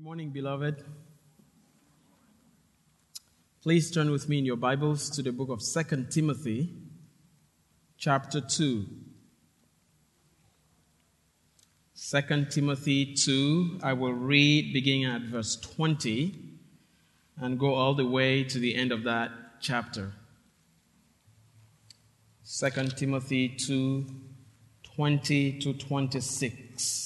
Morning, beloved. Please turn with me in your Bibles to the book of 2 Timothy, chapter 2. 2 Timothy 2, I will read beginning at verse 20 and go all the way to the end of that chapter. 2 Timothy 2, 20 to 26.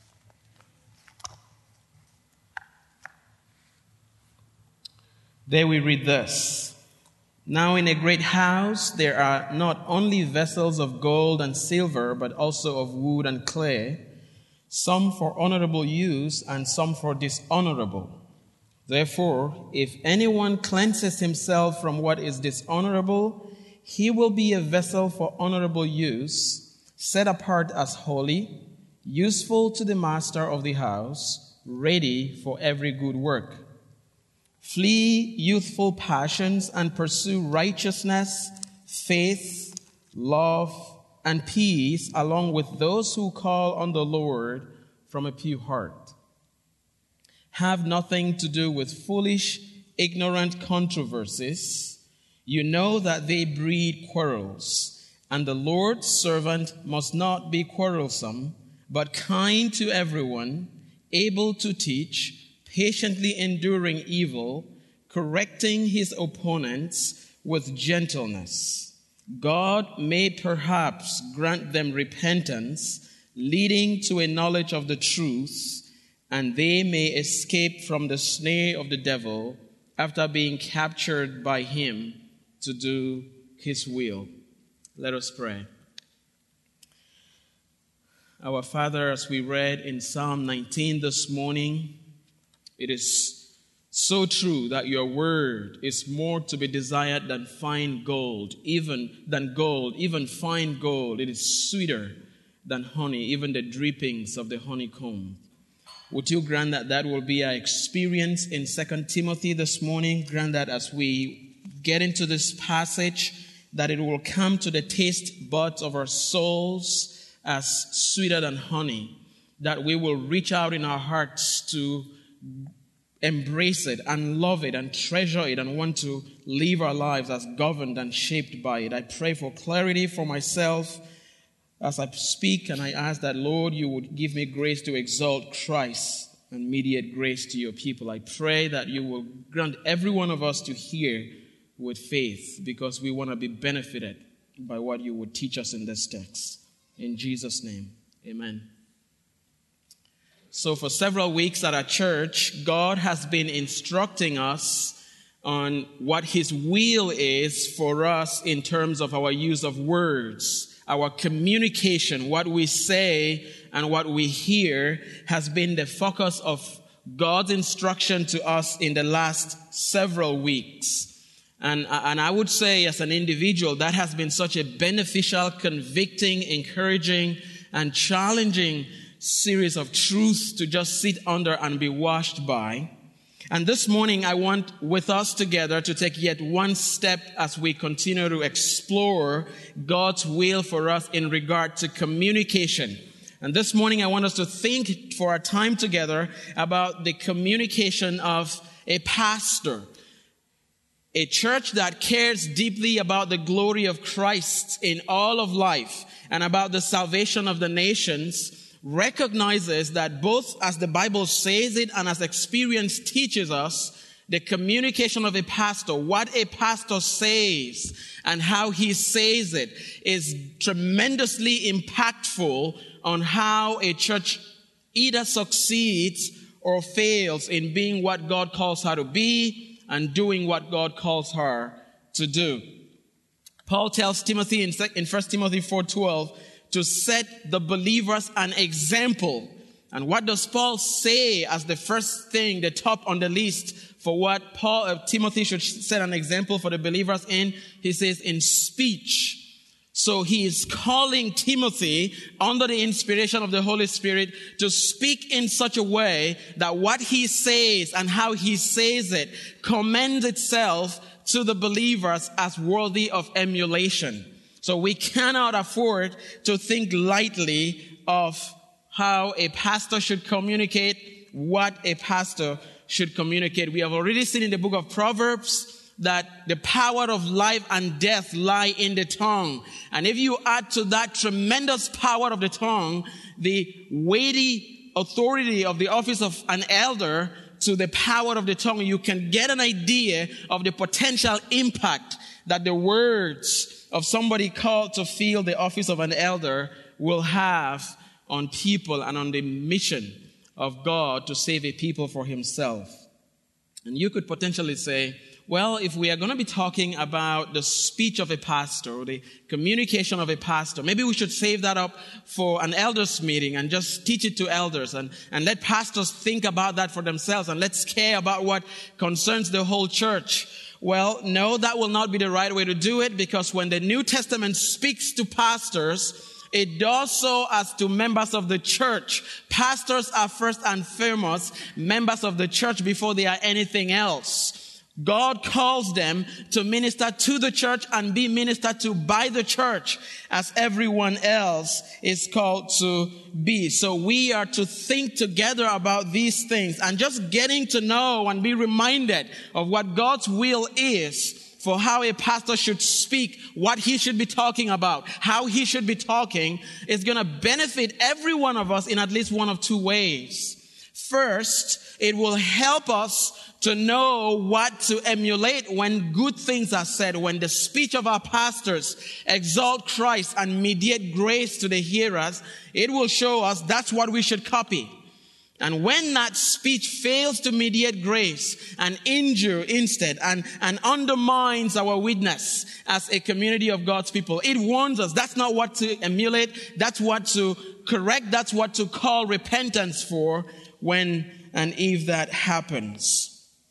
There we read this. Now in a great house there are not only vessels of gold and silver, but also of wood and clay, some for honorable use and some for dishonorable. Therefore, if anyone cleanses himself from what is dishonorable, he will be a vessel for honorable use, set apart as holy, useful to the master of the house, ready for every good work. Flee youthful passions and pursue righteousness, faith, love, and peace, along with those who call on the Lord from a pure heart. Have nothing to do with foolish, ignorant controversies. You know that they breed quarrels, and the Lord's servant must not be quarrelsome, but kind to everyone, able to teach, patiently enduring evil, correcting his opponents with gentleness. God may perhaps grant them repentance, leading to a knowledge of the truth, and they may escape from the snare of the devil after being captured by him to do his will. Let us pray. Our Father, as we read in Psalm 19 this morning, it is so true that your word is more to be desired than fine gold, even fine gold. It is sweeter than honey, even the drippings of the honeycomb. Would you grant that will be our experience in 2 Timothy this morning? Grant that as we get into this passage, that it will come to the taste buds of our souls as sweeter than honey, that we will reach out in our hearts to embrace it and love it and treasure it and want to live our lives as governed and shaped by it. I pray for clarity for myself as I speak, and I ask that, Lord, you would give me grace to exalt Christ and mediate grace to your people. I pray that you will grant every one of us to hear with faith, because we want to be benefited by what you would teach us in this text. In Jesus' name, amen. So for several weeks at our church, God has been instructing us on what his will is for us in terms of our use of words. Our communication, what we say and what we hear, has been the focus of God's instruction to us in the last several weeks. And I would say, as an individual, that has been such a beneficial, convicting, encouraging, and challenging series of truths to just sit under and be washed by. And this morning, I want with us together to take yet one step as we continue to explore God's will for us in regard to communication. And this morning, I want us to think for our time together about the communication of a pastor. A church that cares deeply about the glory of Christ in all of life and about the salvation of the nations recognizes that both as the Bible says it and as experience teaches us, the communication of a pastor, what a pastor says and how he says it, is tremendously impactful on how a church either succeeds or fails in being what God calls her to be and doing what God calls her to do. Paul tells Timothy in 1 Timothy 4:12 to set the believers an example. And what does Paul say as the first thing, the top on the list for what Timothy should set an example for the believers in? He says in speech. So he is calling Timothy under the inspiration of the Holy Spirit to speak in such a way that what he says and how he says it commends itself to the believers as worthy of emulation. So we cannot afford to think lightly of how a pastor should communicate what a pastor should communicate. We have already seen in the book of Proverbs that the power of life and death lie in the tongue. And if you add to that tremendous power of the tongue, the weighty authority of the office of an elder to the power of the tongue, you can get an idea of the potential impact that the words of somebody called to fill the office of an elder will have on people and on the mission of God to save a people for himself. And you could potentially say, well, if we are going to be talking about the speech of a pastor or the communication of a pastor, maybe we should save that up for an elders meeting and just teach it to elders and let pastors think about that for themselves, and let's care about what concerns the whole church. Well, no, that will not be the right way to do it, because when the New Testament speaks to pastors, it does so as to members of the church. Pastors are first and foremost members of the church before they are anything else. God calls them to minister to the church and be ministered to by the church as everyone else is called to be. So we are to think together about these things, and just getting to know and be reminded of what God's will is for how a pastor should speak, what he should be talking about, how he should be talking, is going to benefit every one of us in at least one of two ways. First, it will help us to know what to emulate when good things are said, when the speech of our pastors exalt Christ and mediate grace to the hearers. It will show us that's what we should copy. And when that speech fails to mediate grace and injure instead and undermines our witness as a community of God's people, it warns us that's not what to emulate, that's what to correct, that's what to call repentance for when and if that happens.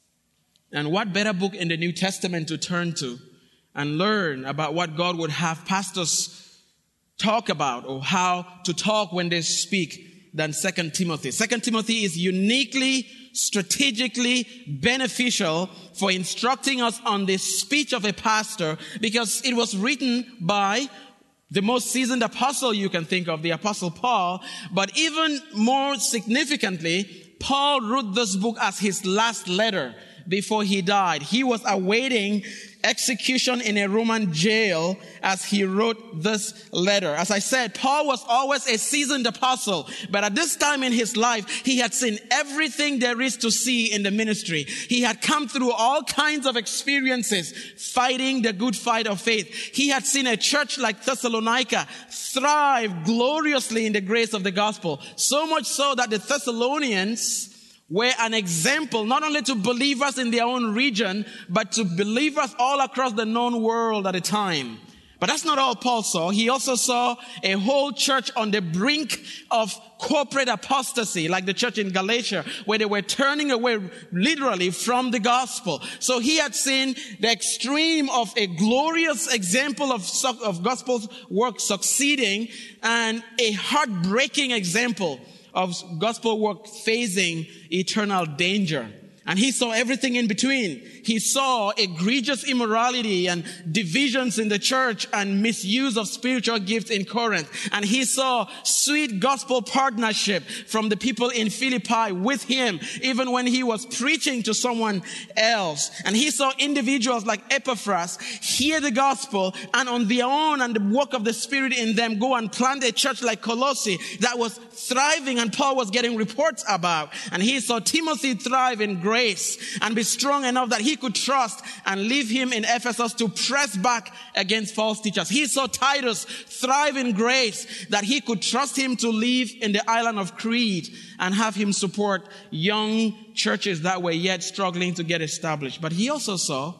And what better book in the New Testament to turn to and learn about what God would have pastors talk about, or how to talk when they speak, than 2 Timothy. 2 Timothy is uniquely, strategically beneficial for instructing us on the speech of a pastor, because it was written by the most seasoned apostle you can think of, the Apostle Paul. But even more significantly, Paul wrote this book as his last letter before he died. He was awaiting execution in a Roman jail as he wrote this letter. As I said, Paul was always a seasoned apostle, but at this time in his life, he had seen everything there is to see in the ministry. He had come through all kinds of experiences fighting the good fight of faith. He had seen a church like Thessalonica thrive gloriously in the grace of the gospel, so much so that the Thessalonians were an example not only to believers in their own region, but to believers all across the known world at the time. But that's not all Paul saw. He also saw a whole church on the brink of corporate apostasy, like the church in Galatia, where they were turning away literally from the gospel. So he had seen the extreme of a glorious example of gospel work succeeding, and a heartbreaking example of gospel work facing eternal danger. And he saw everything in between. He saw egregious immorality and divisions in the church and misuse of spiritual gifts in Corinth. And he saw sweet gospel partnership from the people in Philippi with him, even when he was preaching to someone else. And he saw individuals like Epaphras hear the gospel and on their own and the work of the Spirit in them go and plant a church like Colossae that was thriving and Paul was getting reports about. And he saw Timothy thrive in grace and be strong enough that he could trust and leave him in Ephesus to press back against false teachers. He saw Titus thrive in grace that he could trust him to live in the island of Crete and have him support young churches that were yet struggling to get established. But he also saw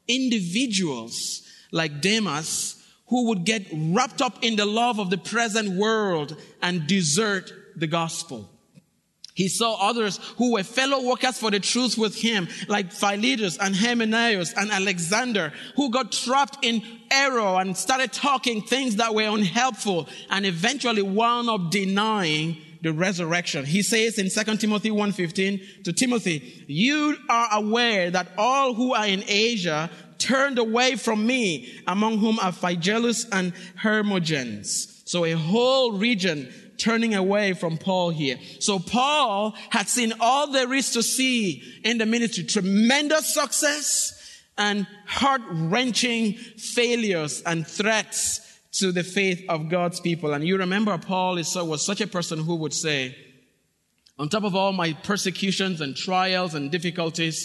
individuals like Demas who would get wrapped up in the love of the present world and desert the gospel. He saw others who were fellow workers for the truth with him, like Philetus and Hymenaeus and Alexander, who got trapped in error and started talking things that were unhelpful and eventually wound up denying the resurrection. He says in 2 Timothy 1:15 to Timothy, "You are aware that all who are in Asia turned away from me, among whom are Phygellus and Hermogenes." So a whole region turning away from Paul here. So Paul had seen all there is to see in the ministry. Tremendous success and heart-wrenching failures and threats to the faith of God's people. And you remember Paul was such a person who would say, on top of all my persecutions and trials and difficulties,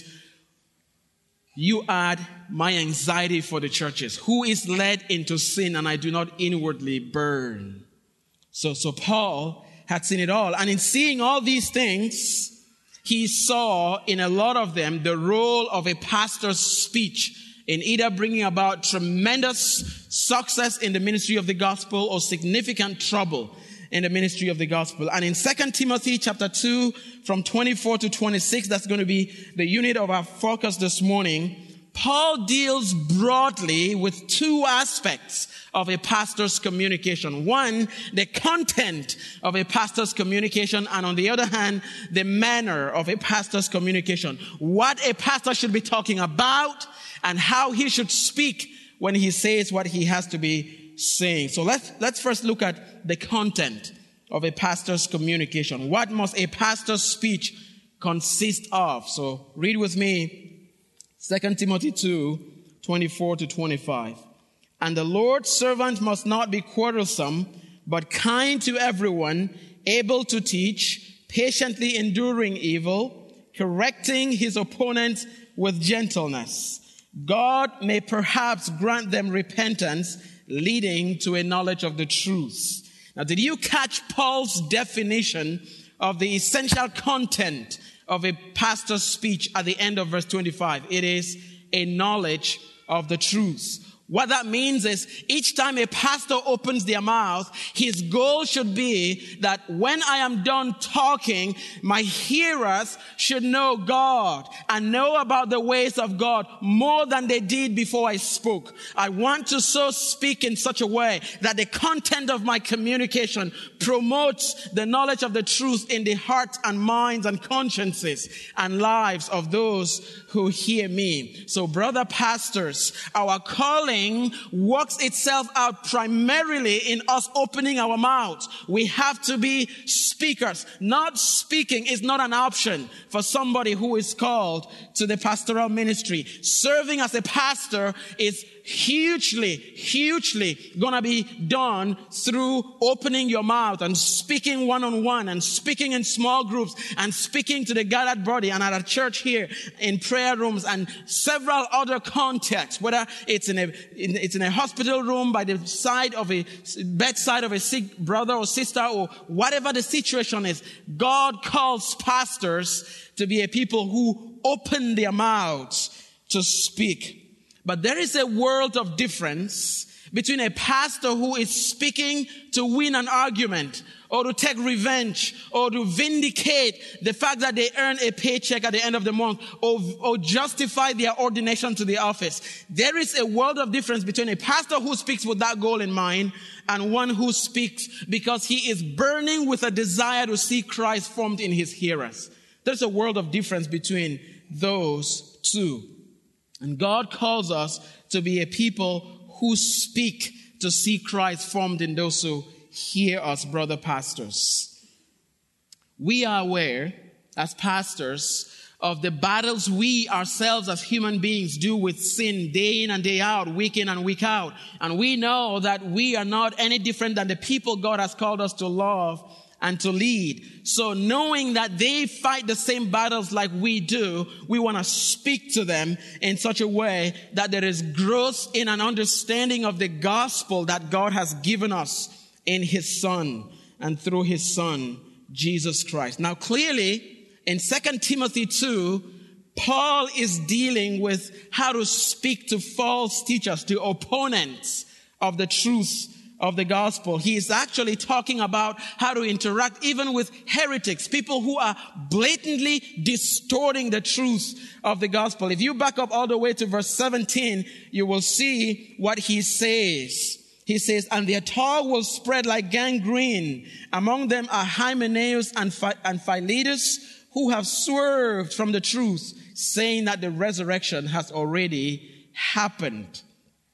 you add my anxiety for the churches. Who is led into sin and I do not inwardly burn? So Paul had seen it all. And in seeing all these things, he saw in a lot of them the role of a pastor's speech in either bringing about tremendous success in the ministry of the gospel or significant trouble in the ministry of the gospel. And in 2 Timothy chapter 2, from 24 to 26, that's going to be the unit of our focus this morning, Paul deals broadly with two aspects of a pastor's communication. One, the content of a pastor's communication, and on the other hand, the manner of a pastor's communication. What a pastor should be talking about and how he should speak when he says what he has to be saying. So let's first look at the content of a pastor's communication. What must a pastor's speech consist of? So read with me 2 Timothy 2, 24 to 25. And the Lord's servant must not be quarrelsome, but kind to everyone, able to teach, patiently enduring evil, correcting his opponents with gentleness. God may perhaps grant them repentance, leading to a knowledge of the truth. Now, did you catch Paul's definition of the essential content of a pastor's speech at the end of verse 25? It is a knowledge of the truth. What that means is each time a pastor opens their mouth, his goal should be that when I am done talking, my hearers should know God and know about the ways of God more than they did before I spoke. I want to so speak in such a way that the content of my communication promotes the knowledge of the truth in the hearts and minds and consciences and lives of those who hear me. So, brother pastors, our calling works itself out primarily in us opening our mouths. We have to be speakers. Not speaking is not an option for somebody who is called to the pastoral ministry. Serving as a pastor is hugely gonna be done through opening your mouth and speaking one-on-one and speaking in small groups and speaking to the gathered body and at a church here in prayer rooms and several other contexts, whether it's in a hospital room by the side of a bedside of a sick brother or sister or whatever the situation is. God calls pastors to be a people who open their mouths to speak. But there is a world of difference between a pastor who is speaking to win an argument or to take revenge or to vindicate the fact that they earn a paycheck at the end of the month or justify their ordination to the office. There is a world of difference between a pastor who speaks with that goal in mind and one who speaks because he is burning with a desire to see Christ formed in his hearers. There's a world of difference between those two. And God calls us to be a people who speak to see Christ formed in those who hear us, brother pastors. We are aware, as pastors, of the battles we ourselves as human beings do with sin day in and day out, week in and week out. And we know that we are not any different than the people God has called us to love and to lead. So knowing that they fight the same battles like we do, we want to speak to them in such a way that there is growth in an understanding of the gospel that God has given us in his Son and through his Son, Jesus Christ. Now clearly, in 2 Timothy 2, Paul is dealing with how to speak to false teachers, to opponents of the truth of the gospel. He is actually talking about how to interact even with heretics, people who are blatantly distorting the truth of the gospel. If you back up all the way to verse 17, you will see what he says. He says, and their talk will spread like gangrene. Among them are Hymenaeus and Philetus, who have swerved from the truth, saying that the resurrection has already happened.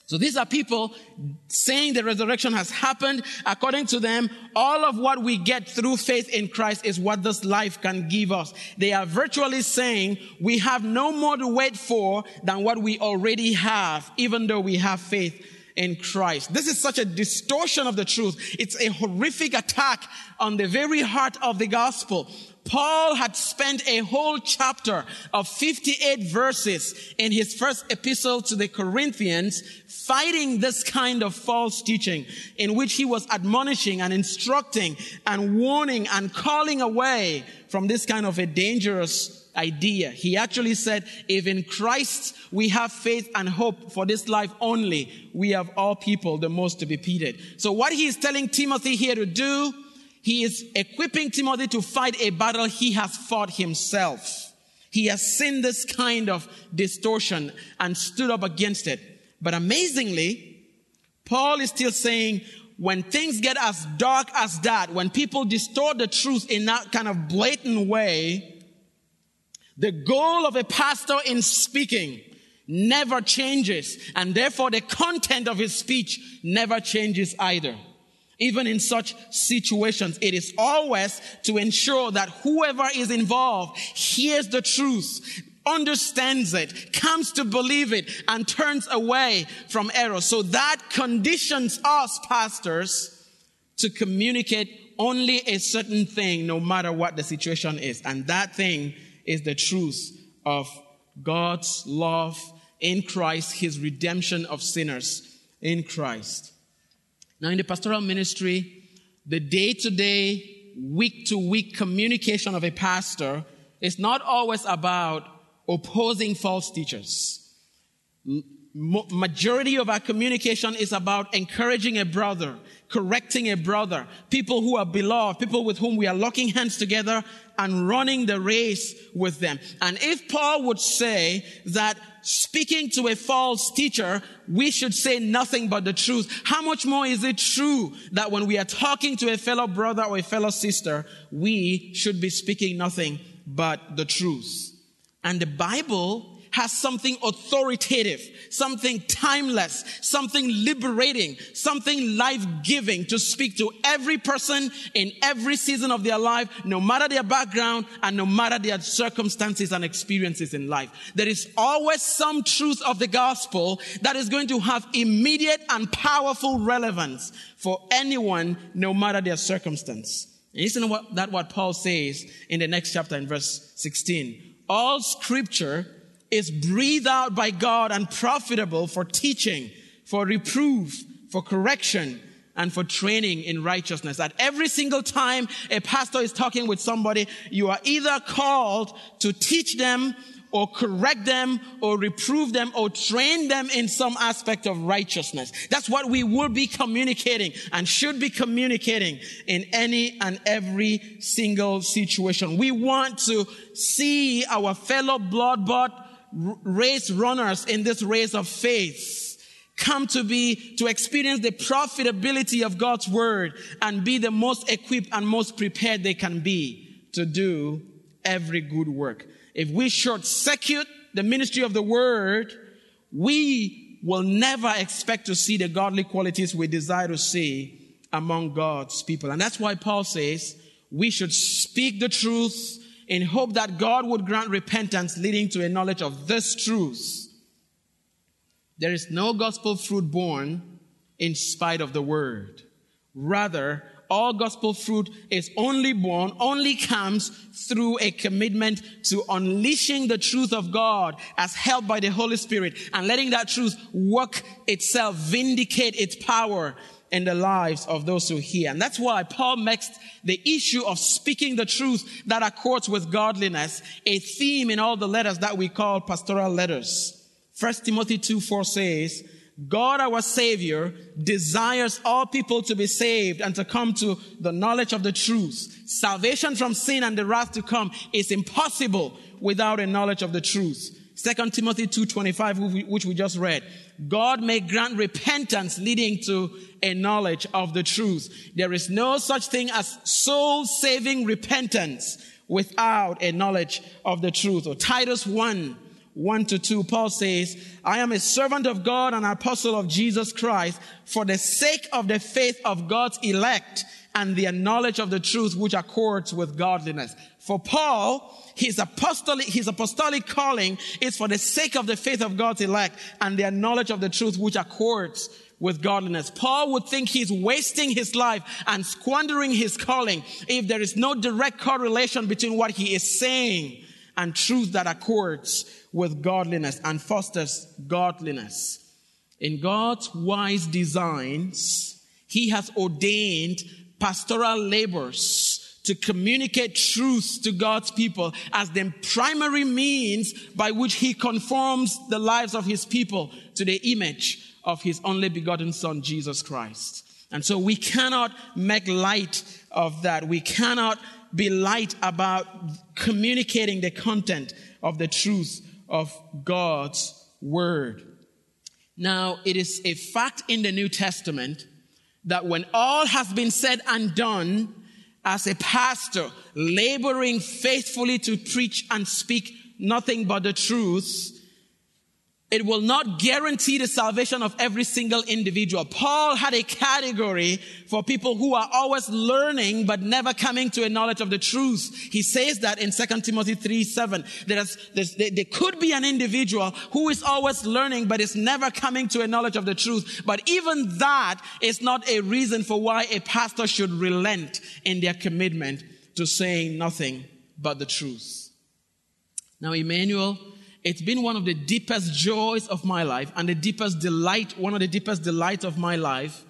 So these are people saying the resurrection has happened. According to them, all of what we get through faith in Christ is what this life can give us. They are virtually saying we have no more to wait for than what we already have, even though we have faith in Christ. This is such a distortion of the truth. It's a horrific attack on the very heart of the gospel. Paul had spent a whole chapter of 58 verses in his first epistle to the Corinthians fighting this kind of false teaching, in which he was admonishing and instructing and warning and calling away from this kind of a dangerous idea. He actually said, if in Christ we have faith and hope for this life only, we have all people the most to be pitied. So what he is telling Timothy here to do, he is equipping Timothy to fight a battle he has fought himself. He has seen this kind of distortion and stood up against it. But amazingly, Paul is still saying, when things get as dark as that, when people distort the truth in that kind of blatant way, the goal of a pastor in speaking never changes, and therefore the content of his speech never changes either. Even in such situations, it is always to ensure that whoever is involved hears the truth, understands it, comes to believe it, and turns away from error. So that conditions us pastors to communicate only a certain thing, no matter what the situation is. And that thing is the truth of God's love in Christ, his redemption of sinners in Christ. Now, in the pastoral ministry, the day-to-day, week-to-week communication of a pastor is not always about opposing false teachers. Majority of our communication is about encouraging a brother, correcting a brother, people who are beloved, people with whom we are locking hands together and running the race with them. And if Paul would say that speaking to a false teacher, we should say nothing but the truth, how much more is it true that when we are talking to a fellow brother or a fellow sister, we should be speaking nothing but the truth? And the Bible has something authoritative, something timeless, something liberating, something life-giving to speak to every person in every season of their life, no matter their background and no matter their circumstances and experiences in life. There is always some truth of the gospel that is going to have immediate and powerful relevance for anyone, no matter their circumstance. And listen to what Paul says in the next chapter in verse 16. All scripture is breathed out by God and profitable for teaching, for reproof, for correction, and for training in righteousness. At every single time a pastor is talking with somebody, you are either called to teach them or correct them or reprove them or train them in some aspect of righteousness. That's what we will be communicating and should be communicating in any and every single situation. We want to see our fellow blood-bought race runners in this race of faith come to experience the profitability of God's word and be the most equipped and most prepared they can be to do every good work. If we short-circuit the ministry of the word, we will never expect to see the godly qualities we desire to see among God's people. And that's why Paul says we should speak the truth in hope that God would grant repentance leading to a knowledge of this truth. There is no gospel fruit born in spite of the word. Rather, all gospel fruit is only comes through a commitment to unleashing the truth of God as helped by the Holy Spirit and letting that truth work itself, vindicate its power in the lives of those who hear. And that's why Paul makes the issue of speaking the truth that accords with godliness a theme in all the letters that we call pastoral letters. 1 Timothy 2:4 says, God our Savior desires all people to be saved and to come to the knowledge of the truth. Salvation from sin and the wrath to come is impossible without a knowledge of the truth. 2 Timothy 2:25, which we just read. God may grant repentance leading to a knowledge of the truth. There is no such thing as soul-saving repentance without a knowledge of the truth. Or Titus 1 1-2, Paul says, I am a servant of God and apostle of Jesus Christ for the sake of the faith of God's elect and the knowledge of the truth which accords with godliness. For Paul, his apostolic calling is for the sake of the faith of God's elect and their knowledge of the truth which accords with godliness. Paul would think he's wasting his life and squandering his calling if there is no direct correlation between what he is saying and truth that accords with godliness and fosters godliness. In God's wise designs, he has ordained pastoral labors to communicate truth to God's people as the primary means by which he conforms the lives of his people to the image of his only begotten Son, Jesus Christ. And so we cannot make light of that. We cannot be light about communicating the content of the truth of God's word. Now, it is a fact in the New Testament that when all has been said and done, as a pastor laboring faithfully to preach and speak nothing but the truth, it will not guarantee the salvation of every single individual. Paul had a category for people who are always learning but never coming to a knowledge of the truth. He says that in 2 Timothy 3:7. There could be an individual who is always learning but is never coming to a knowledge of the truth. But even that is not a reason for why a pastor should relent in their commitment to saying nothing but the truth. Now, Emmanuel, it's been one of the deepest joys of my life and one of the deepest delights of my life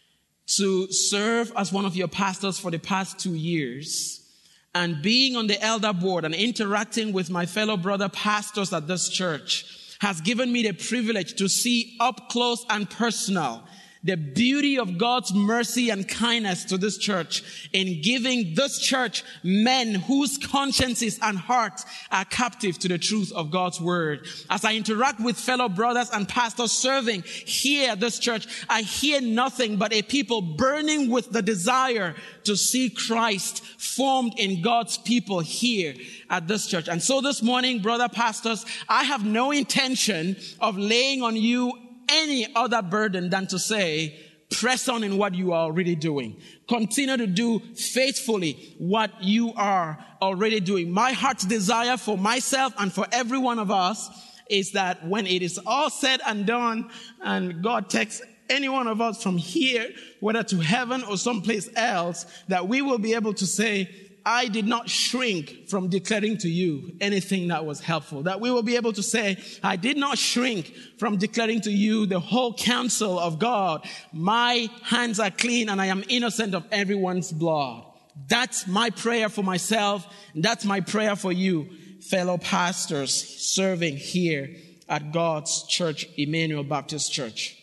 to serve as one of your pastors for the past 2 years, and being on the elder board and interacting with my fellow brother pastors at this church has given me the privilege to see up close and personal the beauty of God's mercy and kindness to this church in giving this church men whose consciences and hearts are captive to the truth of God's word. As I interact with fellow brothers and pastors serving here at this church, I hear nothing but a people burning with the desire to see Christ formed in God's people here at this church. And so this morning, brother pastors, I have no intention of laying on you any other burden than to say, press on in what you are already doing. Continue to do faithfully what you are already doing. My heart's desire for myself and for every one of us is that when it is all said and done and God takes any one of us from here, whether to heaven or someplace else, that we will be able to say, I did not shrink from declaring to you anything that was helpful. That we will be able to say, I did not shrink from declaring to you the whole counsel of God. My hands are clean and I am innocent of everyone's blood. That's my prayer for myself. And that's my prayer for you, fellow pastors serving here at God's church, Emmanuel Baptist Church.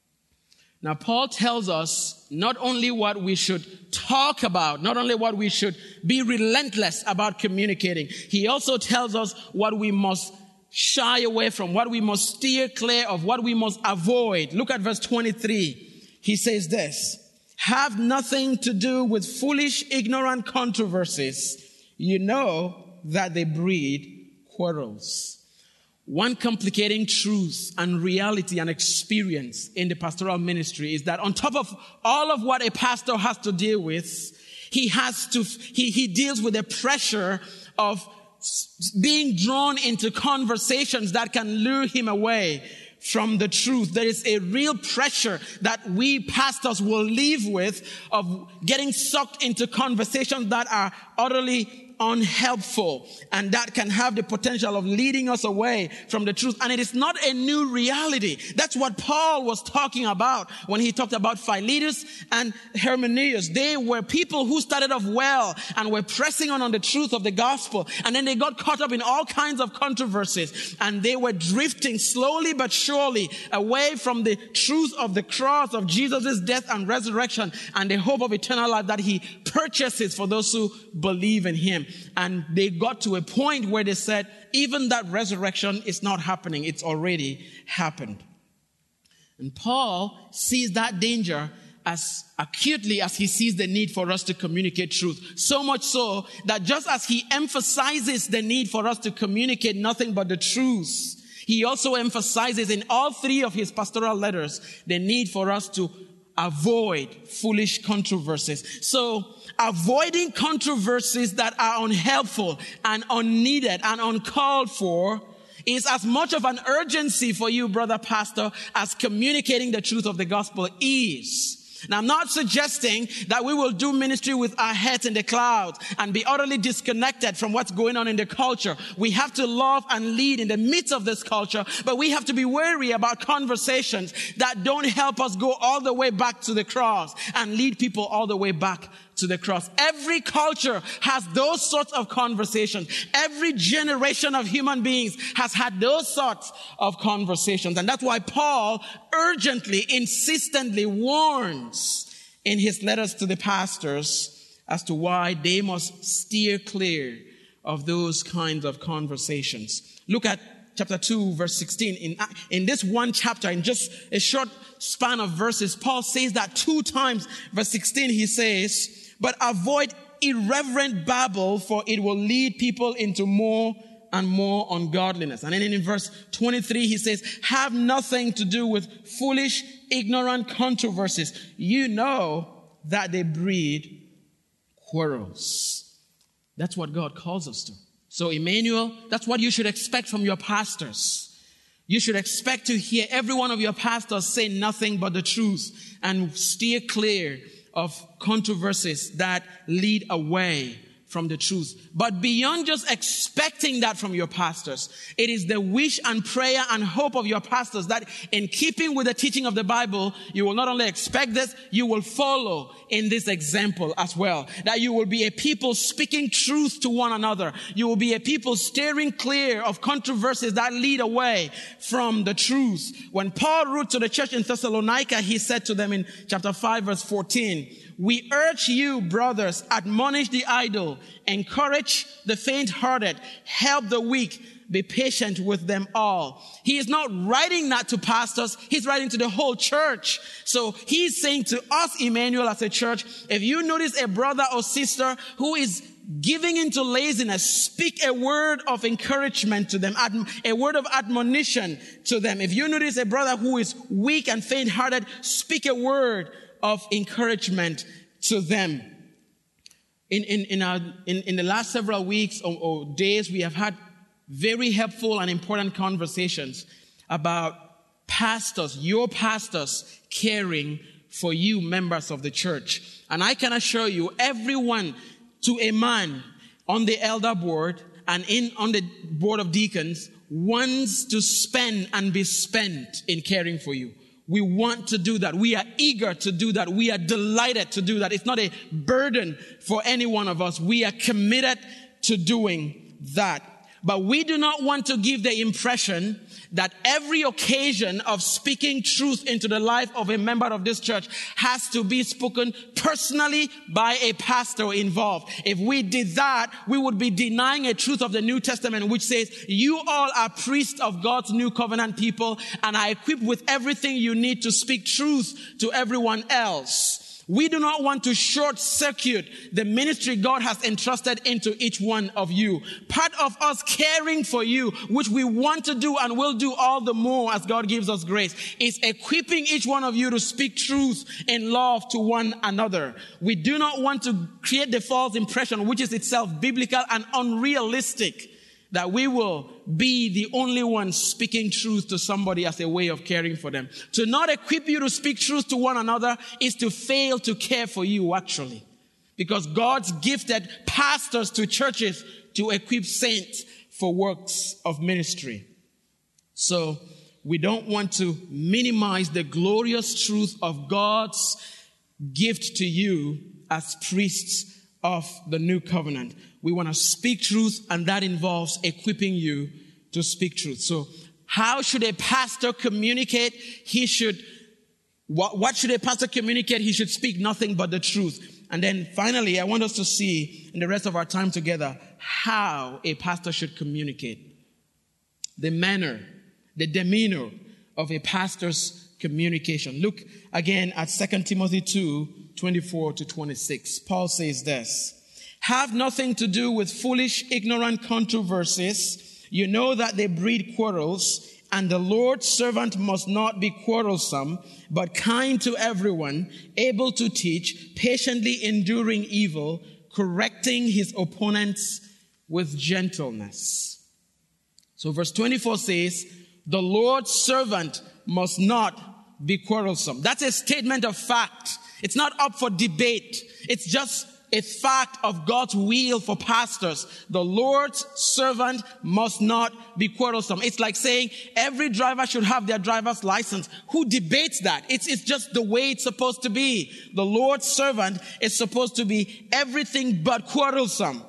Now, Paul tells us not only what we should talk about, not only what we should be relentless about communicating, he also tells us what we must shy away from, what we must steer clear of, what we must avoid. Look at verse 23. He says this, have nothing to do with foolish, ignorant controversies. You know that they breed quarrels. One complicating truth and reality and experience in the pastoral ministry is that on top of all of what a pastor has to deal with, he deals with the pressure of being drawn into conversations that can lure him away from the truth. There is a real pressure that we pastors will live with of getting sucked into conversations that are utterly unhelpful and that can have the potential of leading us away from the truth. And it is not a new reality. That's what Paul was talking about when he talked about Philetus and Hymenaeus. They were people who started off well and were pressing on the truth of the gospel. And then they got caught up in all kinds of controversies and they were drifting slowly but surely away from the truth of the cross of Jesus' death and resurrection and the hope of eternal life that he purchases for those who believe in him. And they got to a point where they said, even that resurrection is not happening. It's already happened. And Paul sees that danger as acutely as he sees the need for us to communicate truth. So much so that just as he emphasizes the need for us to communicate nothing but the truth, he also emphasizes in all three of his pastoral letters the need for us to avoid foolish controversies. So, avoiding controversies that are unhelpful and unneeded and uncalled for is as much of an urgency for you, brother pastor, as communicating the truth of the gospel is. Now, I'm not suggesting that we will do ministry with our heads in the clouds and be utterly disconnected from what's going on in the culture. We have to love and lead in the midst of this culture, but we have to be wary about conversations that don't help us go all the way back to the cross and lead people all the way back to the cross. Every culture has those sorts of conversations. Every generation of human beings has had those sorts of conversations. And that's why Paul urgently, insistently warns in his letters to the pastors as to why they must steer clear of those kinds of conversations. Look at chapter 2, verse 16. In this one chapter, in just a short span of verses, Paul says that 2 times. Verse 16, he says, but avoid irreverent babble, for it will lead people into more and more ungodliness. And then in verse 23, he says, have nothing to do with foolish, ignorant controversies. You know that they breed quarrels. That's what God calls us to. So, Emmanuel, that's what you should expect from your pastors. You should expect to hear every one of your pastors say nothing but the truth and steer clear of controversies that lead away from the truth. But beyond just expecting that from your pastors, it is the wish and prayer and hope of your pastors that in keeping with the teaching of the Bible, you will not only expect this, you will follow in this example as well. That you will be a people speaking truth to one another. You will be a people steering clear of controversies that lead away from the truth. When Paul wrote to the church in Thessalonica, he said to them in chapter 5, verse 14, we urge you, brothers, admonish the idle, encourage the faint-hearted, help the weak, be patient with them all. He is not writing that to pastors. He's writing to the whole church. So he's saying to us, Emmanuel, as a church, if you notice a brother or sister who is giving into laziness, speak a word of encouragement to them, a word of admonition to them. If you notice a brother who is weak and faint-hearted, speak a word of encouragement to them. In the last several weeks or days, we have had very helpful and important conversations about pastors, your pastors, caring for you, members of the church. And I can assure you, everyone to a man on the elder board and on the board of deacons wants to spend and be spent in caring for you. We want to do that. We are eager to do that. We are delighted to do that. It's not a burden for any one of us. We are committed to doing that. But we do not want to give the impression that every occasion of speaking truth into the life of a member of this church has to be spoken personally by a pastor involved. If we did that, we would be denying a truth of the New Testament which says, you all are priests of God's new covenant people and are equipped with everything you need to speak truth to everyone else. We do not want to short circuit the ministry God has entrusted into each one of you. Part of us caring for you, which we want to do and will do all the more as God gives us grace, is equipping each one of you to speak truth in love to one another. We do not want to create the false impression, which is itself biblical and unrealistic, that we will be the only ones speaking truth to somebody as a way of caring for them. To not equip you to speak truth to one another is to fail to care for you, actually. Because God's gifted pastors to churches to equip saints for works of ministry. So we don't want to minimize the glorious truth of God's gift to you as priests of the new covenant. We want to speak truth, and that involves equipping you to speak truth. So how should a pastor communicate? What should a pastor communicate? He should speak nothing but the truth. And then finally, I want us to see in the rest of our time together how a pastor should communicate. The manner, the demeanor of a pastor's communication. Look again at 2 Timothy 2:24-26. Paul says this, "Have nothing to do with foolish, ignorant controversies. You know that they breed quarrels, and the Lord's servant must not be quarrelsome, but kind to everyone, able to teach, patiently enduring evil, correcting his opponents with gentleness." So verse 24 says, the Lord's servant must not be quarrelsome. That's a statement of fact. It's not up for debate. It's just a fact of God's will for pastors. The Lord's servant must not be quarrelsome. It's like saying every driver should have their driver's license. Who debates that? It's just the way it's supposed to be. The Lord's servant is supposed to be everything but quarrelsome.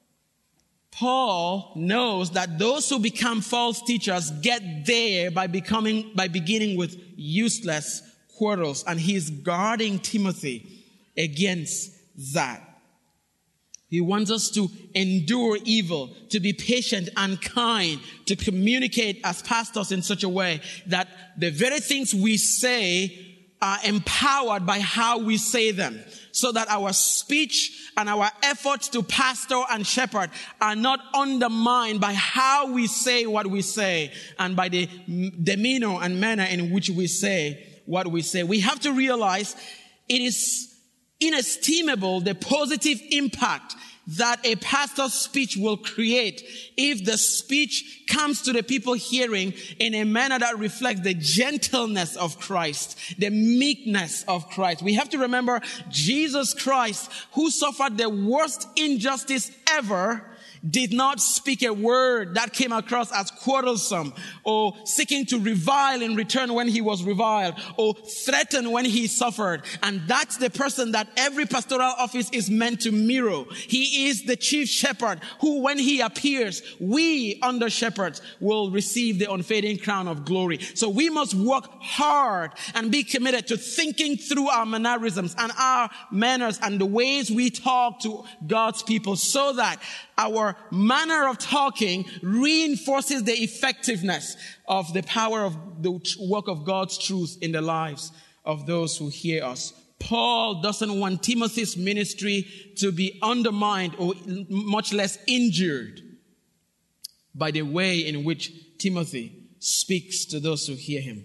Paul knows that those who become false teachers get there by beginning with useless quarrels, and he's guarding Timothy against that. He wants us to endure evil, to be patient and kind, to communicate as pastors in such a way that the very things we say are empowered by how we say them, so that our speech and our efforts to pastor and shepherd are not undermined by how we say what we say and by the demeanor and manner in which we say what we say. We have to realize it is inestimable the positive impact that a pastor's speech will create if the speech comes to the people hearing in a manner that reflects the gentleness of Christ, the meekness of Christ. We have to remember Jesus Christ, who suffered the worst injustice ever, did not speak a word that came across as quarrelsome or seeking to revile in return when he was reviled or threaten when he suffered. And that's the person that every pastoral office is meant to mirror. He is the chief shepherd who, when he appears, we under shepherds will receive the unfading crown of glory. So we must work hard and be committed to thinking through our mannerisms and our manners and the ways we talk to God's people, so that our manner of talking reinforces the effectiveness of the power of the work of God's truth in the lives of those who hear us. Paul doesn't want Timothy's ministry to be undermined or much less injured by the way in which Timothy speaks to those who hear him.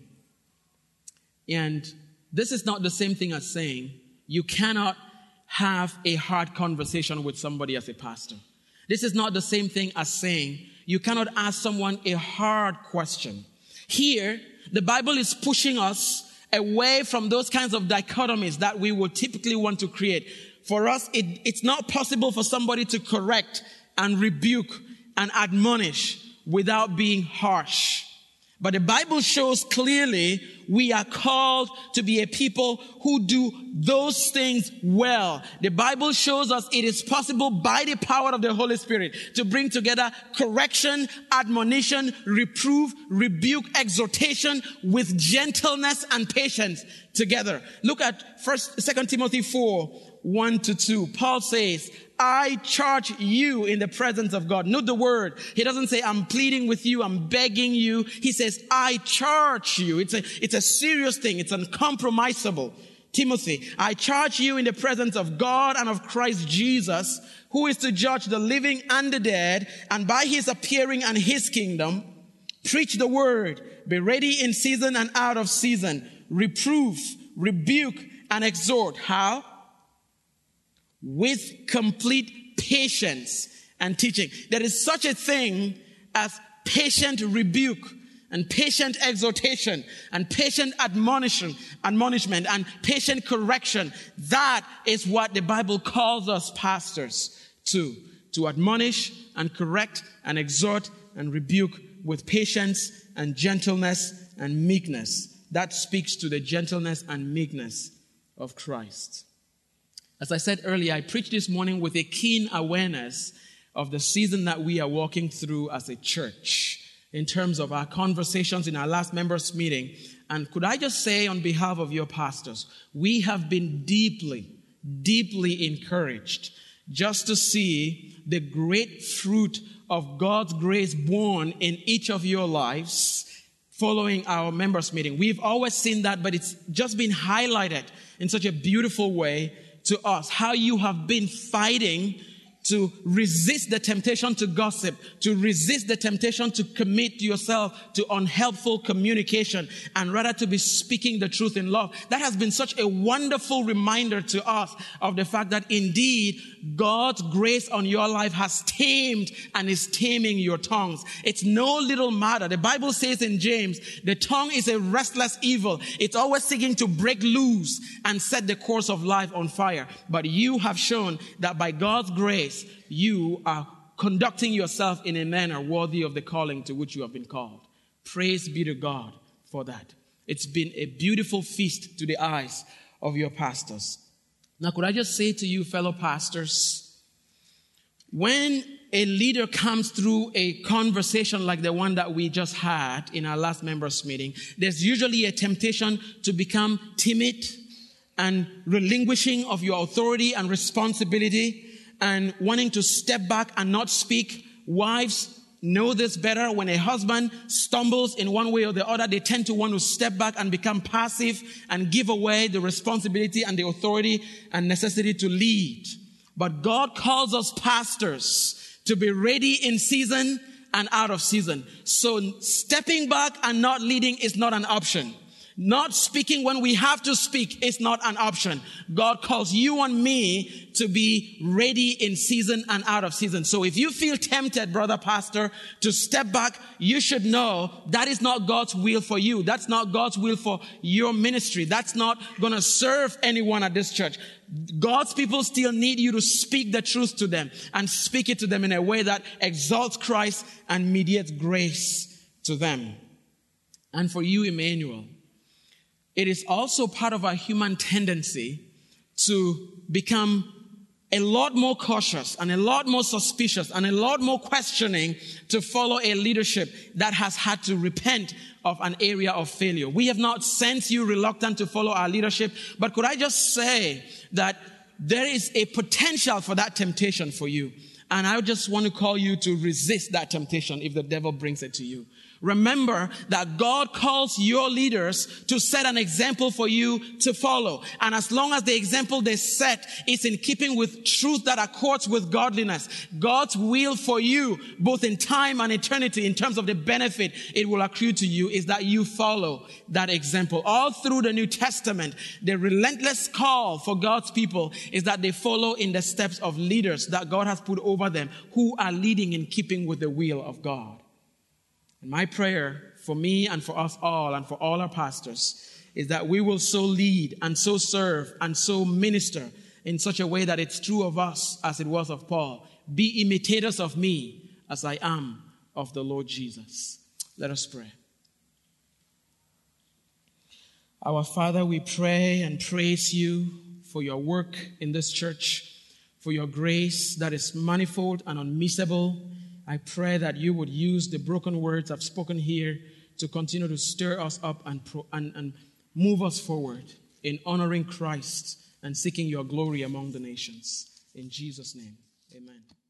And this is not the same thing as saying you cannot have a hard conversation with somebody as a pastor. This is not the same thing as saying you cannot ask someone a hard question. Here, the Bible is pushing us away from those kinds of dichotomies that we would typically want to create. For us, it's not possible for somebody to correct and rebuke and admonish without being harsh. But the Bible shows clearly we are called to be a people who do those things well. The Bible shows us it is possible by the power of the Holy Spirit to bring together correction, admonition, reproof, rebuke, exhortation with gentleness and patience together. Look at 2 Timothy 4:1-2. Paul says, I charge you in the presence of God. Note the word. He doesn't say, I'm pleading with you, I'm begging you. He says, I charge you. It's a serious thing. It's uncompromisable. Timothy, I charge you in the presence of God and of Christ Jesus, who is to judge the living and the dead, and by his appearing and his kingdom, preach the word, be ready in season and out of season, reproof, rebuke, and exhort. How? With complete patience and teaching. There is such a thing as patient rebuke and patient exhortation and patient admonishment and patient correction. That is what the Bible calls us pastors to admonish and correct and exhort and rebuke with patience and gentleness and meekness. That speaks to the gentleness and meekness of Christ. As I said earlier, I preached this morning with a keen awareness of the season that we are walking through as a church in terms of our conversations in our last members meeting. And could I just say on behalf of your pastors, we have been deeply, deeply encouraged just to see the great fruit of God's grace born in each of your lives following our members meeting. We've always seen that, but it's just been highlighted in such a beautiful way to us, how you have been fighting to resist the temptation to gossip, to resist the temptation to commit yourself to unhelpful communication, and rather to be speaking the truth in love. That has been such a wonderful reminder to us of the fact that indeed God's grace on your life has tamed and is taming your tongues. It's no little matter. The Bible says in James, the tongue is a restless evil. It's always seeking to break loose and set the course of life on fire. But you have shown that by God's grace, you are conducting yourself in a manner worthy of the calling to which you have been called. Praise be to God for that. It's been a beautiful feast to the eyes of your pastors. Now, could I just say to you, fellow pastors, when a leader comes through a conversation like the one that we just had in our last members meeting, there's usually a temptation to become timid and relinquishing of your authority and responsibility and wanting to step back and not speak. Wives know this better. When a husband stumbles in one way or the other, they tend to want to step back and become passive and give away the responsibility and the authority and necessity to lead. But God calls us pastors to be ready in season and out of season. So stepping back and not leading is not an option. Not speaking when we have to speak is not an option. God calls you and me to be ready in season and out of season. So if you feel tempted, brother pastor, to step back, you should know that is not God's will for you. That's not God's will for your ministry. That's not going to serve anyone at this church. God's people still need you to speak the truth to them and speak it to them in a way that exalts Christ and mediates grace to them. And for you, Emmanuel, it is also part of our human tendency to become a lot more cautious and a lot more suspicious and a lot more questioning to follow a leadership that has had to repent of an area of failure. We have not sensed you reluctant to follow our leadership, but could I just say that there is a potential for that temptation for you. And I just want to call you to resist that temptation if the devil brings it to you. Remember that God calls your leaders to set an example for you to follow. And as long as the example they set is in keeping with truth that accords with godliness, God's will for you, both in time and eternity, in terms of the benefit it will accrue to you, is that you follow that example. All through the New Testament, the relentless call for God's people is that they follow in the steps of leaders that God has put over them who are leading in keeping with the will of God. And my prayer for me and for us all and for all our pastors is that we will so lead and so serve and so minister in such a way that it's true of us as it was of Paul. Be imitators of me as I am of the Lord Jesus. Let us pray. Our Father, we pray and praise you for your work in this church, for your grace that is manifold and unmissable. I pray that you would use the broken words I've spoken here to continue to stir us up and move us forward in honoring Christ and seeking your glory among the nations. In Jesus' name, amen.